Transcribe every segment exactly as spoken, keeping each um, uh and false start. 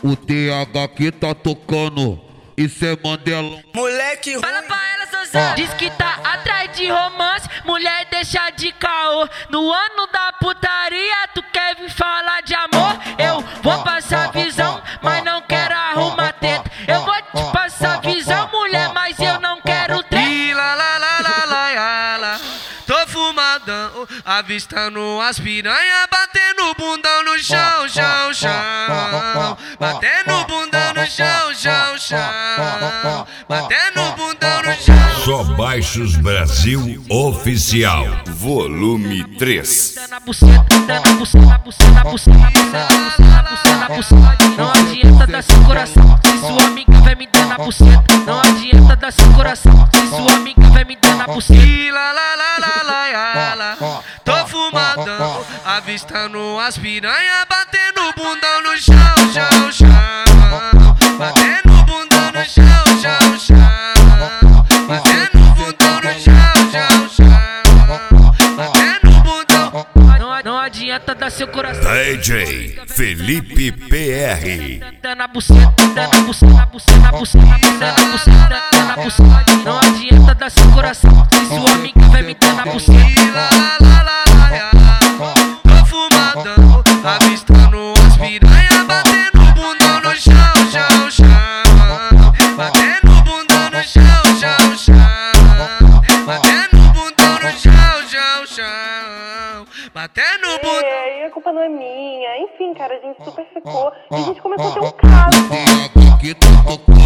O T H que tá tocando, isso é Mandela. Moleque ruim. Fala pra ela, Sozão. Diz que tá atrás de romance, mulher deixa de caô. No ano da putaria, tu quer vir falar de amor? Eu vou passar visão, mas não quero arrumar teta. Eu vou te passar visão, mulher, mas eu não quero treta. E lá, lá, lá, lá, lá, lá, lá. Tô fumadão, avistando as piranha, batendo bundão no chão, chão, chão. Batendo bundão no chão, chão, chão. Batendo bundão no chão. Só Baixos Brasil Oficial. Volume três. Na buceta, na buceta, na buceta, na buceta, na buceta, na buceta. Não adianta dar seu coração, se sua amiga vai me dar na buceta. Não adianta dar seu coração, se sua amiga vai me dar na buceta. E lá, lá, lá, lá, lá, lá, lá. Tô fumadão, avistando as piranha, batendo bundão no chão, chão, chão. Batendo bundão no chão, chão, chão. Batendo bundão no chão, chão, chão. Batendo bundão. Não, não adianta dar seu coração. D J Felipe P R. Na buceta, na buceta, na buceta, na buceta, na buceta, na buceta. Não adianta dar seu coração, se sua amiga vai me dar na buceta. E lá, lá, lá, lá, lá. Tô fumadão, avistando as piranha, batendo bundão no chão, chão, chão. Batendo bundão no chão, chão, chão. Batendo bundão no chão, chão, chão. Batendo bundão. É, e a culpa não é minha. Enfim, cara, a gente super ficou. E a gente começou a ter um caso. O T H que tá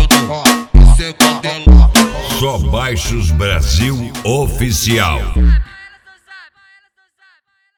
tocando, isso é Mandela. Só Baixos Brasil Oficial.